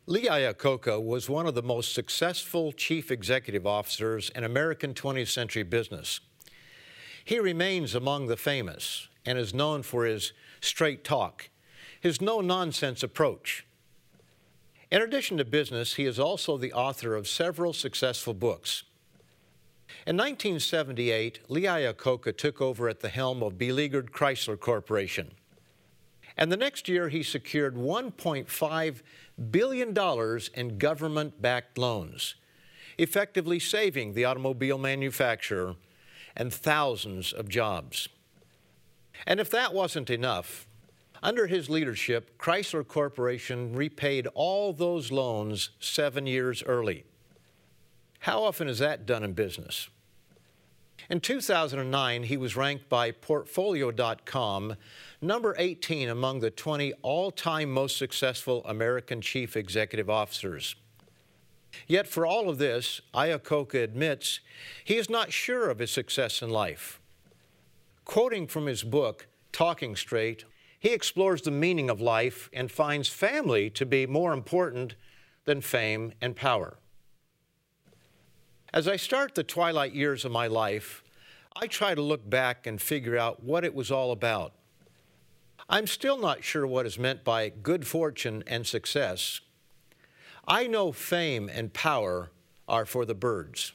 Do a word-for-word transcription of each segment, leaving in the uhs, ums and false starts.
Lee Iacocca was one of the most successful chief executive officers in American twentieth century business. He remains among the famous and is known for his straight talk, his no-nonsense approach. In addition to business, he is also the author of several successful books. In nineteen seventy-eight, Lee Iacocca took over at the helm of beleaguered Chrysler Corporation. And the next year, he secured one point five billion dollars in government-backed loans, effectively saving the automobile manufacturer and thousands of jobs. And if that wasn't enough, under his leadership, Chrysler Corporation repaid all those loans seven years early. How often is that done in business? In two thousand nine, he was ranked by Portfolio dot com number eighteen among the twenty all-time most successful American chief executive officers. Yet for all of this, Iacocca admits he is not sure of his success in life. Quoting from his book, Talking Straight, he explores the meaning of life and finds family to be more important than fame and power. As I start the twilight years of my life, I try to look back and figure out what it was all about. I'm still not sure what is meant by good fortune and success. I know fame and power are for the birds.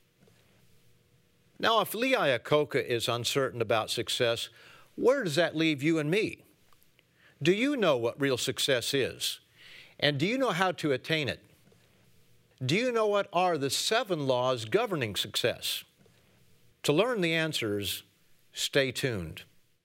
Now, if Lee Iacocca is uncertain about success, where does that leave you and me? Do you know what real success is? And do you know how to attain it? Do you know what are the seven laws governing success? To learn the answers, stay tuned.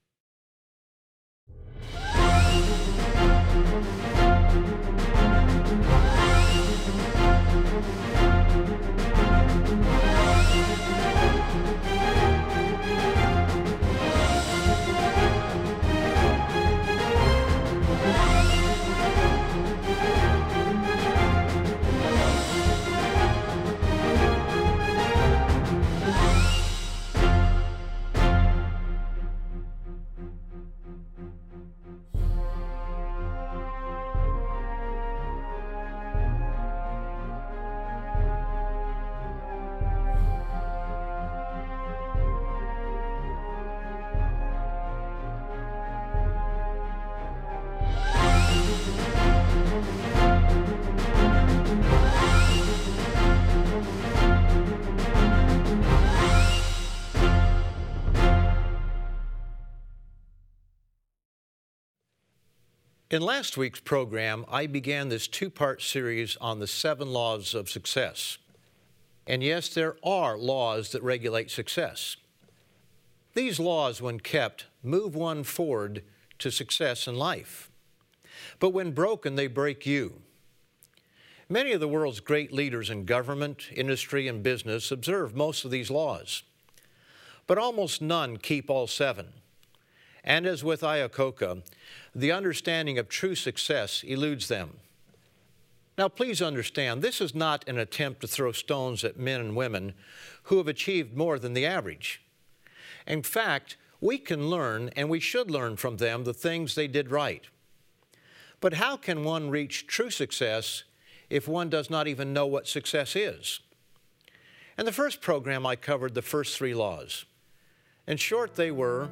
In last week's program, I began this two-part series on the seven laws of success. And yes, there are laws that regulate success. These laws, when kept, move one forward to success in life. But when broken, they break you. Many of the world's great leaders in government, industry, and business observe most of these laws. But almost none keep all seven. And as with Iacocca, the understanding of true success eludes them. Now, please understand, this is not an attempt to throw stones at men and women who have achieved more than the average. In fact, we can learn, and we should learn from them, the things they did right. But how can one reach true success if one does not even know what success is? In the first program, I covered the first three laws. In short, they were: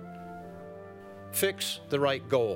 fix the right goal.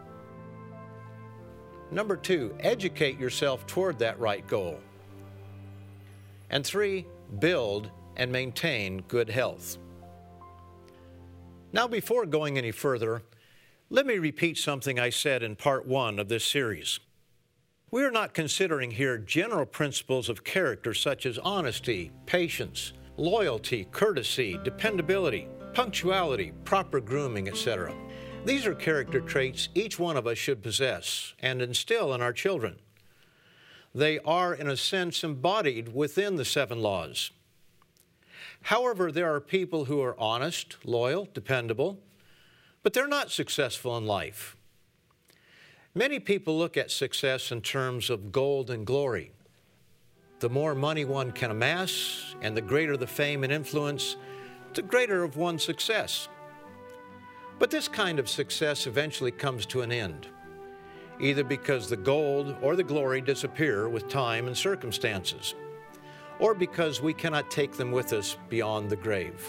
Number two, educate yourself toward that right goal. And three, build and maintain good health. Now, before going any further, let me repeat something I said in part one of this series. We are not considering here general principles of character such as honesty, patience, loyalty, courtesy, dependability, punctuality, proper grooming, et cetera. These are character traits each one of us should possess and instill in our children. They are, in a sense, embodied within the seven laws. However, there are people who are honest, loyal, dependable, but they're not successful in life. Many people look at success in terms of gold and glory. The more money one can amass, and the greater the fame and influence, the greater of one's success. But this kind of success eventually comes to an end. either because the gold or the glory disappear with time and circumstances, or because we cannot take them with us beyond the grave.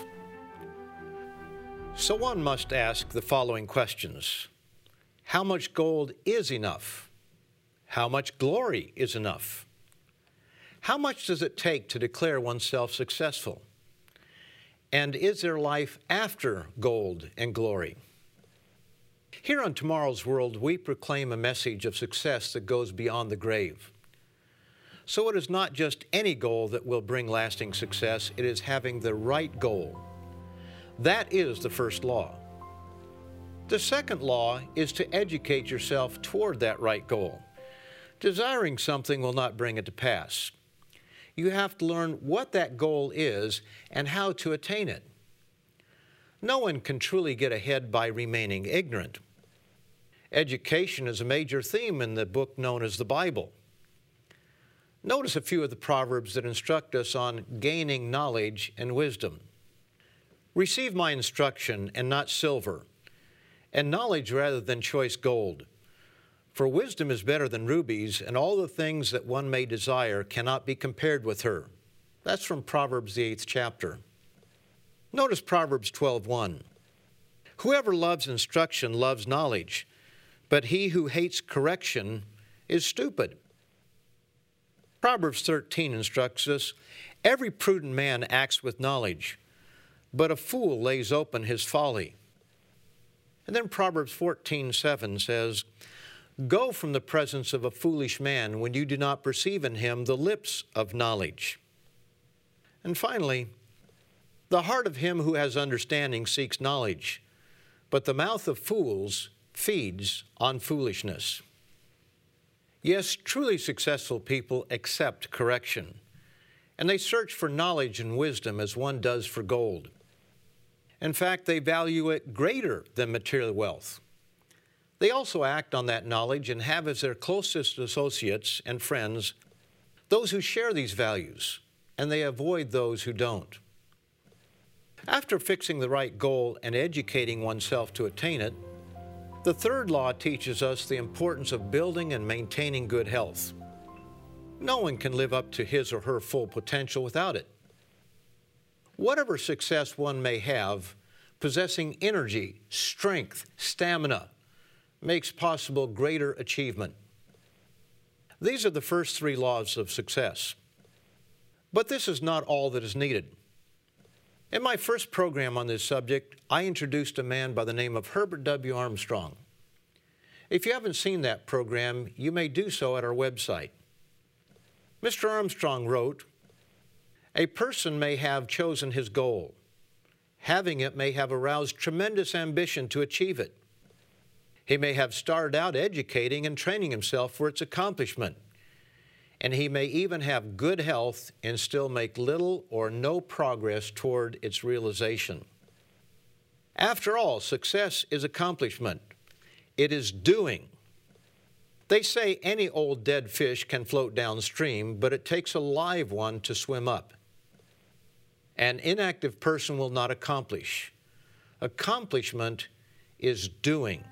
So one must ask the following questions. How much gold is enough? How much glory is enough? How much does it take to declare oneself successful? And is there life after gold and glory? Here on Tomorrow's World, we proclaim a message of success that goes beyond the grave. So it is not just any goal that will bring lasting success, it is having the right goal. That is the first law. The second law is to educate yourself toward that right goal. Desiring something will not bring it to pass. You have to learn what that goal is and how to attain it. No one can truly get ahead by remaining ignorant. Education is a major theme in the book known as the Bible. Notice a few of the proverbs that instruct us on gaining knowledge and wisdom. Receive my instruction and not silver, and knowledge rather than choice gold. For wisdom is better than rubies, and all the things that one may desire cannot be compared with her. That's from Proverbs, the eighth chapter. Notice Proverbs twelve one. Whoever loves instruction loves knowledge, but he who hates correction is stupid. Proverbs thirteen instructs us, every prudent man acts with knowledge, but a fool lays open his folly. And then Proverbs fourteen seven says, go from the presence of a foolish man when you do not perceive in him the lips of knowledge. And finally, the heart of him who has understanding seeks knowledge, but the mouth of fools feeds on foolishness. Yes, truly successful people accept correction, and they search for knowledge and wisdom as one does for gold. In fact, they value it greater than material wealth. They also act on that knowledge and have as their closest associates and friends those who share these values, and they avoid those who don't. After fixing the right goal and educating oneself to attain it, the third law teaches us the importance of building and maintaining good health. No one can live up to his or her full potential without it. Whatever success one may have, possessing energy, strength, stamina, makes possible greater achievement. These are the first three laws of success. But this is not all that is needed. In my first program on this subject, I introduced a man by the name of Herbert W. Armstrong. If you haven't seen that program, you may do so at our website. Mister Armstrong wrote, a person may have chosen his goal. Having it may have aroused tremendous ambition to achieve it. He may have started out educating and training himself for its accomplishment, and he may even have good health and still make little or no progress toward its realization. After all, success is accomplishment. It is doing. They say any old dead fish can float downstream, but it takes a live one to swim up. An inactive person will not accomplish. Accomplishment is doing.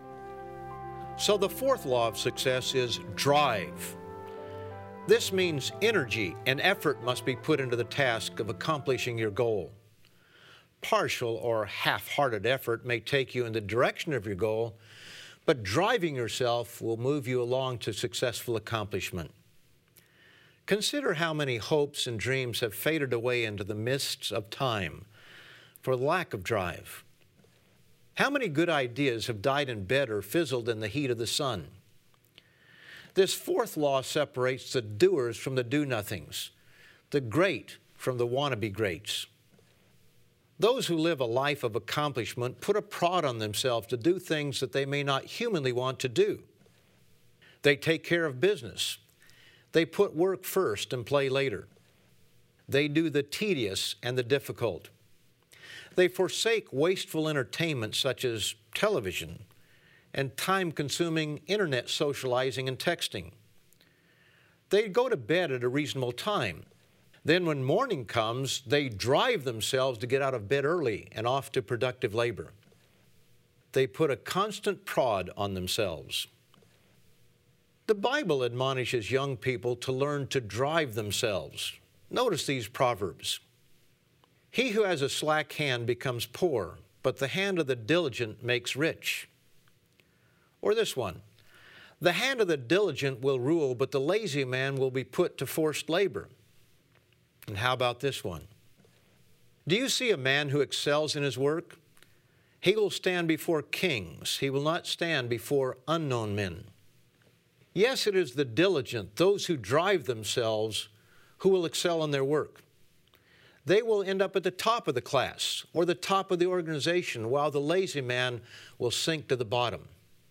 So the fourth law of success is drive. This means energy and effort must be put into the task of accomplishing your goal. Partial or half-hearted effort may take you in the direction of your goal, but driving yourself will move you along to successful accomplishment. Consider how many hopes and dreams have faded away into the mists of time for lack of drive. How many good ideas have died in bed or fizzled in the heat of the sun? This fourth law separates the doers from the do-nothings, the great from the wannabe greats. Those who live a life of accomplishment put a prod on themselves to do things that they may not humanly want to do. They take care of business. They put work first and play later. They do the tedious and the difficult. They forsake wasteful entertainment such as television and time-consuming internet socializing and texting. They go to bed at a reasonable time. Then when morning comes, they drive themselves to get out of bed early and off to productive labor. They put a constant prod on themselves. The Bible admonishes young people to learn to drive themselves. Notice these proverbs. He who has a slack hand becomes poor, but the hand of the diligent makes rich. Or this one, the hand of the diligent will rule, but the lazy man will be put to forced labor. And how about this one? Do you see a man who excels in his work? He will stand before kings. He will not stand before unknown men. Yes, it is the diligent, those who drive themselves, who will excel in their work. They will end up at the top of the class or the top of the organization, while the lazy man will sink to the bottom.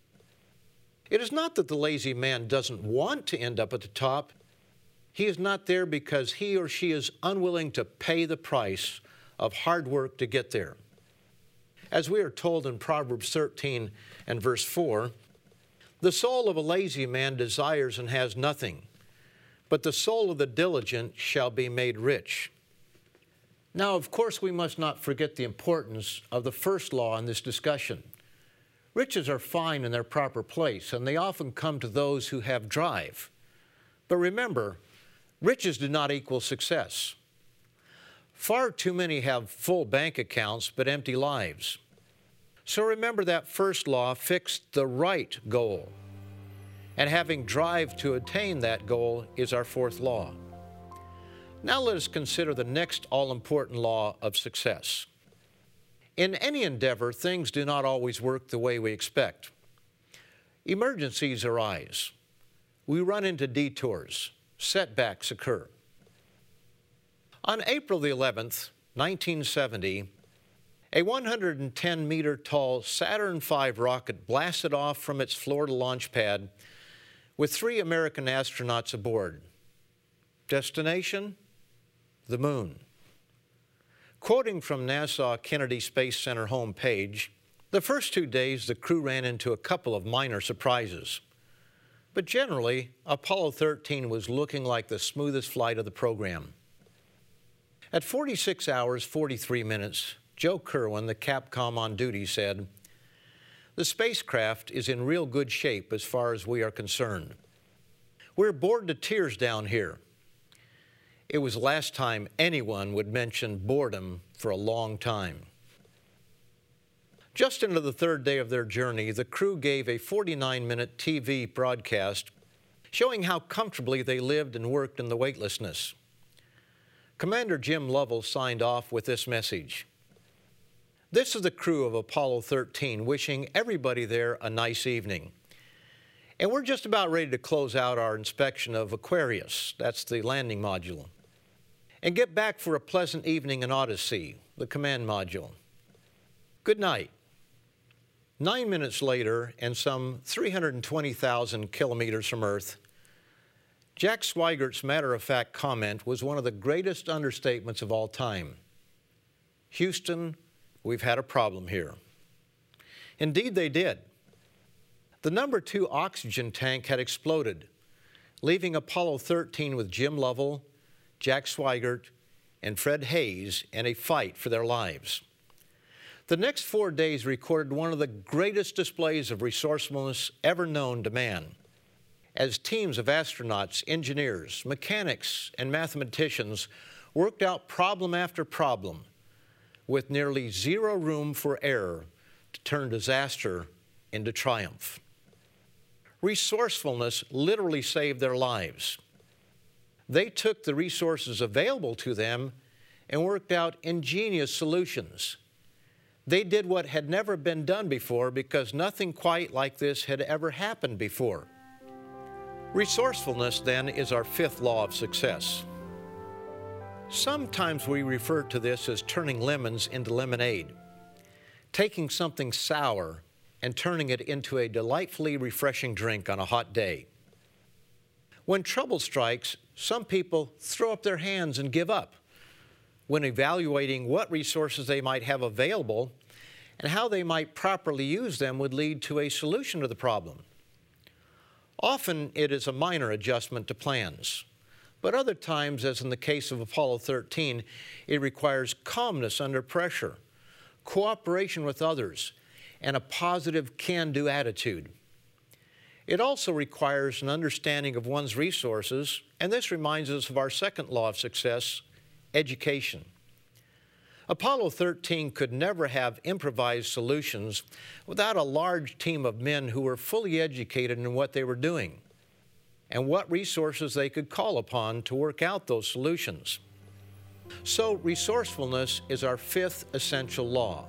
It is not that the lazy man doesn't want to end up at the top. He is not there because he or she is unwilling to pay the price of hard work to get there. As we are told in Proverbs thirteen and verse four, the soul of a lazy man desires and has nothing, but the soul of the diligent shall be made rich. Now, of course, we must not forget the importance of the first law in this discussion. Riches are fine in their proper place, and they often come to those who have drive. But remember, riches do not equal success. Far too many have full bank accounts but empty lives. So remember that first law fixed the right goal. And having drive to attain that goal is our fourth law. Now let us consider the next all-important law of success. In any endeavor, things do not always work the way we expect. Emergencies arise. We run into detours. Setbacks occur. On April the eleventh, nineteen seventy, a one hundred ten meter tall Saturn five rocket blasted off from its Florida launch pad with three American astronauts aboard. Destination? The moon. Quoting from NASA Kennedy Space Center homepage, the first two days the crew ran into a couple of minor surprises. But generally, Apollo thirteen was looking like the smoothest flight of the program. At forty-six hours, forty-three minutes, Joe Kerwin, the Capcom on duty, said, "The spacecraft is in real good shape as far as we are concerned. We're bored to tears down here." It was the last time anyone would mention boredom for a long time. Just into the third day of their journey, the crew gave a forty-nine minute T V broadcast showing how comfortably they lived and worked in the weightlessness. Commander Jim Lovell signed off with this message. "This is the crew of Apollo thirteen wishing everybody there a nice evening. And we're just about ready to close out our inspection of Aquarius," that's the landing module, "and get back for a pleasant evening in Odyssey," the command module. Good night. Nine minutes later, and some three hundred twenty thousand kilometers from Earth, Jack Sweigert's matter-of-fact comment was one of the greatest understatements of all time. "Houston, we've had a problem here." Indeed, they did. The number two oxygen tank had exploded, leaving Apollo thirteen with Jim Lovell, Jack Swigert, and Fred Hayes in a fight for their lives. The next four days recorded one of the greatest displays of resourcefulness ever known to man, as teams of astronauts, engineers, mechanics, and mathematicians worked out problem after problem with nearly zero room for error to turn disaster into triumph. Resourcefulness literally saved their lives. They took the resources available to them and worked out ingenious solutions. They did what had never been done before because nothing quite like this had ever happened before. Resourcefulness, then, is our fifth law of success. Sometimes we refer to this as turning lemons into lemonade, taking something sour and turning it into a delightfully refreshing drink on a hot day. When trouble strikes, some people throw up their hands and give up when evaluating what resources they might have available and how they might properly use them would lead to a solution to the problem. Often it is a minor adjustment to plans, but other times, as in the case of Apollo thirteen, it requires calmness under pressure, cooperation with others, and a positive can-do attitude. It also requires an understanding of one's resources, and this reminds us of our second law of success, education. Apollo thirteen could never have improvised solutions without a large team of men who were fully educated in what they were doing and what resources they could call upon to work out those solutions. So resourcefulness is our fifth essential law.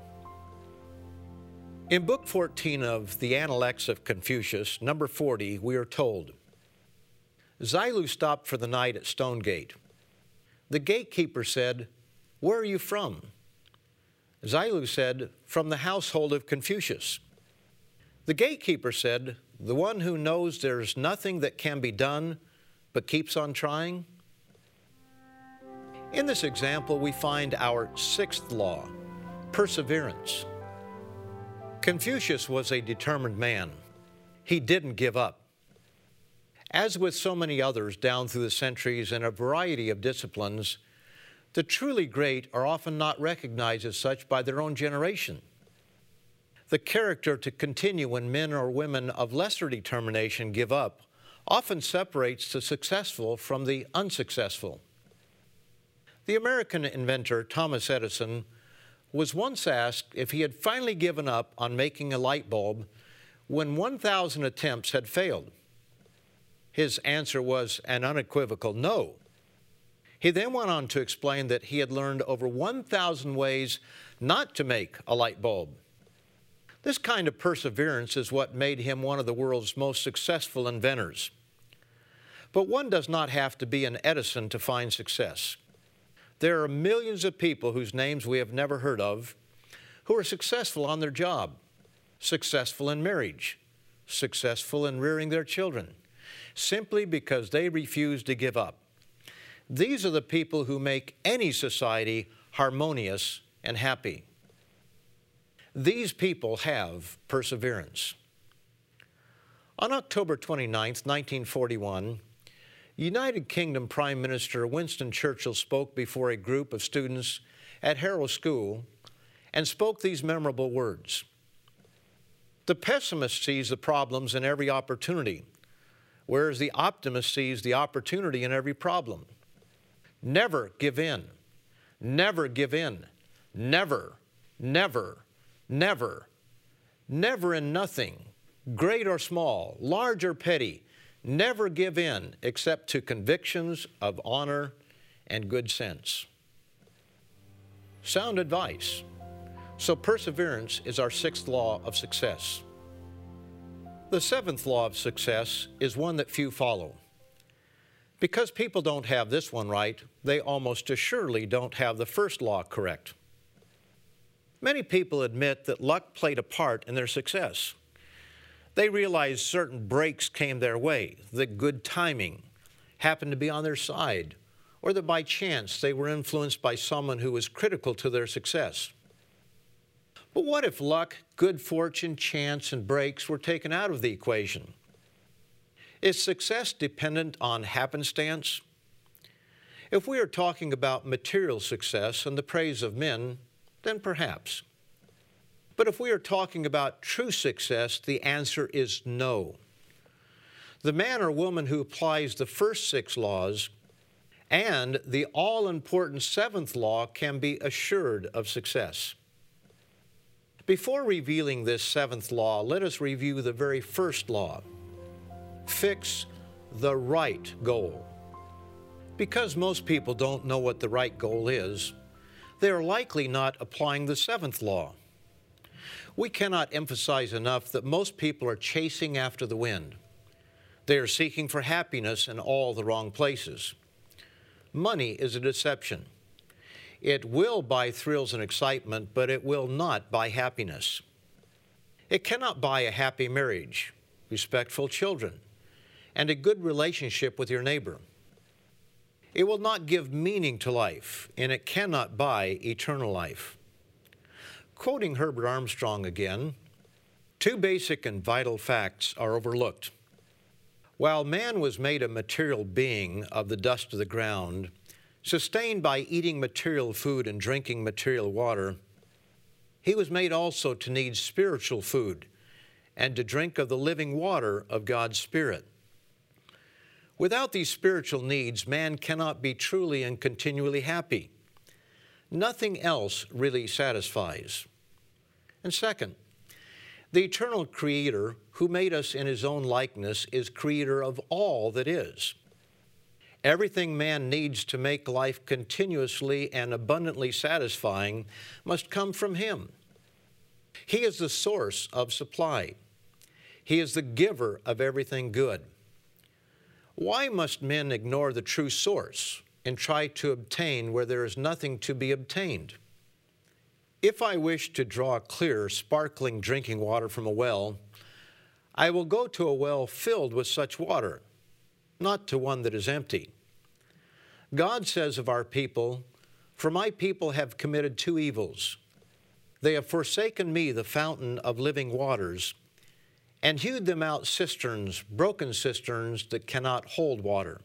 In Book fourteen of the Analects of Confucius, number forty, we are told, Xilu stopped for the night at Stonegate. The gatekeeper said, "Where are you from?" Xilu said, "From the household of Confucius." The gatekeeper said, "The one who knows there's nothing that can be done but keeps on trying?" In this example, we find our sixth law, perseverance. Confucius was a determined man. He didn't give up. As with so many others down through the centuries in a variety of disciplines, the truly great are often not recognized as such by their own generation. The character to continue when men or women of lesser determination give up often separates the successful from the unsuccessful. The American inventor Thomas Edison was once asked if he had finally given up on making a light bulb when one thousand attempts had failed. His answer was an unequivocal no. He then went on to explain that he had learned over one thousand ways not to make a light bulb. This kind of perseverance is what made him one of the world's most successful inventors. But one does not have to be an Edison to find success. There are millions of people whose names we have never heard of who are successful on their job, successful in marriage, successful in rearing their children, simply because they refuse to give up. These are the people who make any society harmonious and happy. These people have perseverance. On October twenty-ninth, nineteen forty-one, United Kingdom Prime Minister Winston Churchill spoke before a group of students at Harrow School and spoke these memorable words. The pessimist sees the problems in every opportunity, whereas the optimist sees the opportunity in every problem. Never give in. Never give in. Never, never, never, never in nothing, great or small, large or petty. Never give in except to convictions of honor and good sense. Sound advice. So perseverance is our sixth law of success. The seventh law of success is one that few follow. Because people don't have this one right, they almost assuredly don't have the first law correct. Many people admit that luck played a part in their success. They realized certain breaks came their way, that good timing happened to be on their side, or that by chance they were influenced by someone who was critical to their success. But what if luck, good fortune, chance, and breaks were taken out of the equation? Is success dependent on happenstance? If we are talking about material success and the praise of men, then perhaps. But if we are talking about true success, the answer is no. The man or woman who applies the first six laws and the all-important seventh law can be assured of success. Before revealing this seventh law, let us review the very first law. Fix the right goal. Because most people don't know what the right goal is, they are likely not applying the seventh law. We cannot emphasize enough that most people are chasing after the wind. They are seeking for happiness in all the wrong places. Money is a deception. It will buy thrills and excitement, but it will not buy happiness. It cannot buy a happy marriage, respectful children, and a good relationship with your neighbor. It will not give meaning to life, and it cannot buy eternal life. Quoting Herbert Armstrong again, two basic and vital facts are overlooked. While man was made a material being of the dust of the ground, sustained by eating material food and drinking material water, he was made also to need spiritual food and to drink of the living water of God's Spirit. Without these spiritual needs, man cannot be truly and continually happy. Nothing else really satisfies. And second, the eternal Creator, who made us in His own likeness, is Creator of all that is. Everything man needs to make life continuously and abundantly satisfying must come from Him. He is the source of supply. He is the giver of everything good. Why must men ignore the true source and try to obtain where there is nothing to be obtained? If I wish to draw clear, sparkling drinking water from a well, I will go to a well filled with such water, not to one that is empty. God says of our people, "For my people have committed two evils. They have forsaken me, the fountain of living waters, and hewed them out cisterns, broken cisterns that cannot hold water."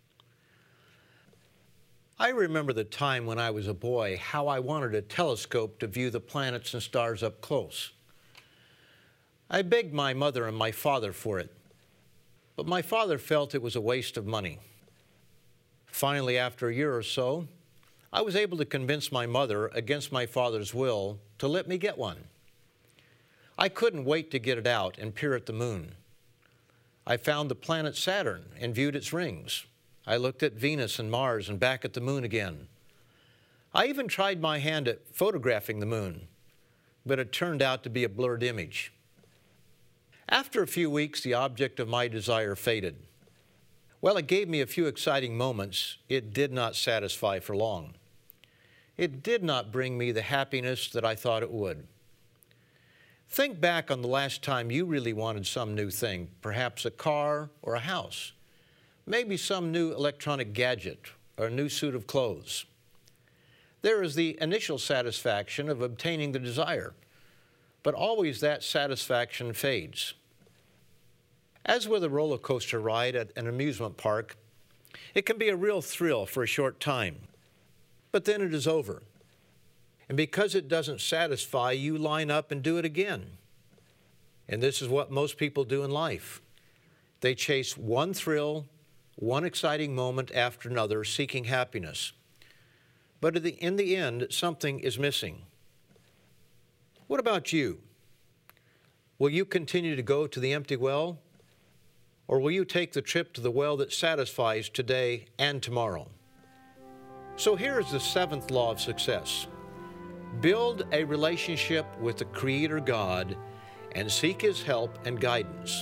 I remember the time when I was a boy, how I wanted a telescope to view the planets and stars up close. I begged my mother and my father for it, but my father felt it was a waste of money. Finally, after a year or so, I was able to convince my mother, against my father's will, to let me get one. I couldn't wait to get it out and peer at the moon. I found the planet Saturn and viewed its rings. I looked at Venus and Mars and back at the moon again. I even tried my hand at photographing the moon, but it turned out to be a blurred image. After a few weeks, the object of my desire faded. Well, it gave me a few exciting moments. It did not satisfy for long. It did not bring me the happiness that I thought it would. Think back on the last time you really wanted some new thing, perhaps a car or a house, maybe some new electronic gadget or a new suit of clothes. There is the initial satisfaction of obtaining the desire, but always that satisfaction fades. As with a roller coaster ride at an amusement park, it can be a real thrill for a short time, but then it is over. And because it doesn't satisfy, you line up and do it again. And this is what most people do in life. They chase one thrill, one exciting moment after another, seeking happiness. But in the, in the end, something is missing. What about you? Will you continue to go to the empty well? Or will you take the trip to the well that satisfies today and tomorrow? So here is the seventh law of success. Build a relationship with the Creator God and seek His help and guidance.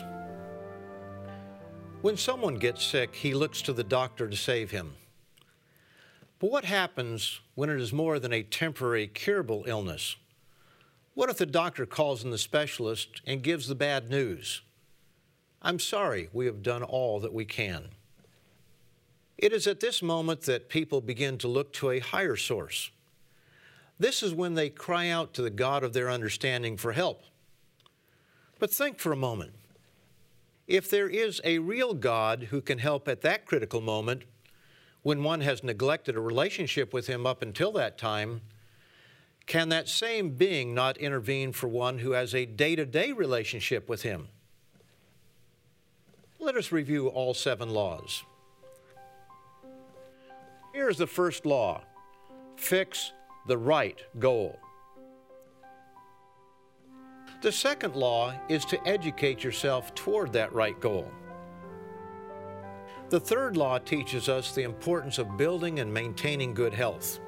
When someone gets sick, he looks to the doctor to save him. But what happens when it is more than a temporary, curable illness? What if the doctor calls in the specialist and gives the bad news? "I'm sorry, we have done all that we can." It is at this moment that people begin to look to a higher source. This is when they cry out to the God of their understanding for help. But think for a moment. If there is a real God who can help at that critical moment, when one has neglected a relationship with Him up until that time, can that same being not intervene for one who has a day-to-day relationship with Him? Let us review all seven laws. Here's the first law. Fix the right goal. The second law is to educate yourself toward that right goal. The third law teaches us the importance of building and maintaining good health.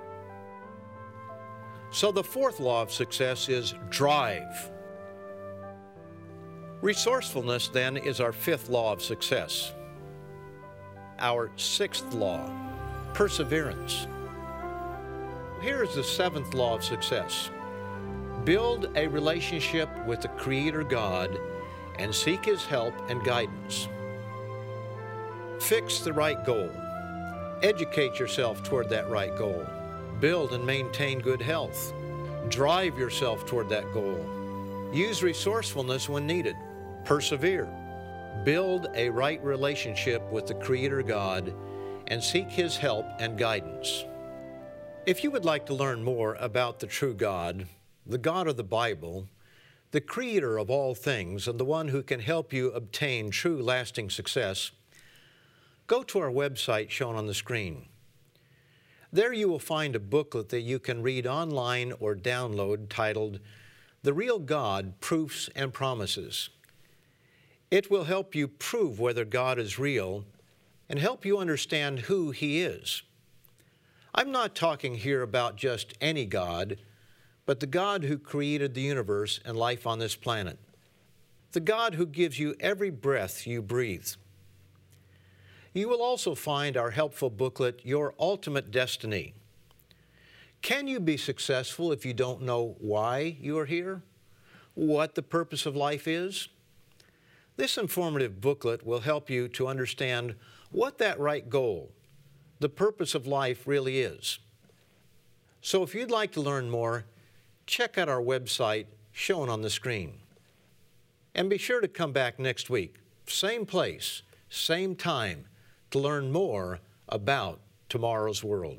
So the fourth law of success is drive. Resourcefulness, then, is our fifth law of success. Our sixth law, perseverance. Here is the seventh law of success. Build a relationship with the Creator God and seek His help and guidance. Fix the right goal. Educate yourself toward that right goal. Build and maintain good health. Drive yourself toward that goal. Use resourcefulness when needed. Persevere. Build a right relationship with the Creator God and seek His help and guidance. If you would like to learn more about the true God, the God of the Bible, the creator of all things and the one who can help you obtain true lasting success, go to our website shown on the screen. There you will find a booklet that you can read online or download titled The Real God, Proofs and Promises. It will help you prove whether God is real and help you understand who He is. I'm not talking here about just any God, but the God who created the universe and life on this planet. The God who gives you every breath you breathe. You will also find our helpful booklet, Your Ultimate Destiny. Can you be successful if you don't know why you are here? What the purpose of life is? This informative booklet will help you to understand what that right goal, the purpose of life, really is. So if you'd like to learn more, check out our website shown on the screen. And be sure to come back next week, same place, same time, to learn more about tomorrow's world.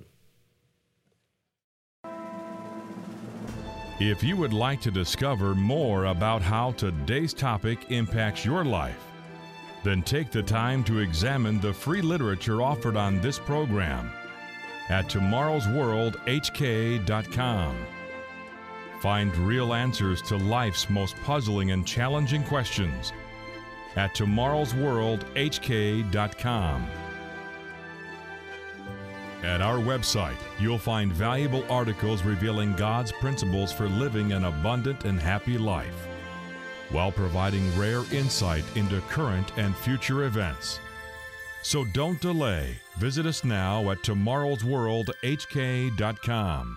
If you would like to discover more about how today's topic impacts your life, then take the time to examine the free literature offered on this program at tomorrows world h k dot com. Find real answers to life's most puzzling and challenging questions at tomorrows world h k dot com. At our website, you'll find valuable articles revealing God's principles for living an abundant and happy life, while providing rare insight into current and future events. So don't delay. Visit us now at tomorrows world h k dot com.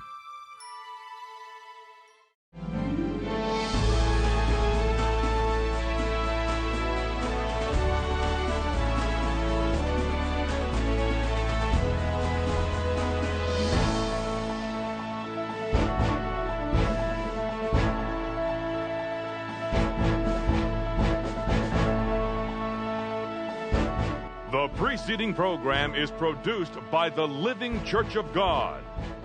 The preceding program is produced by the Living Church of God.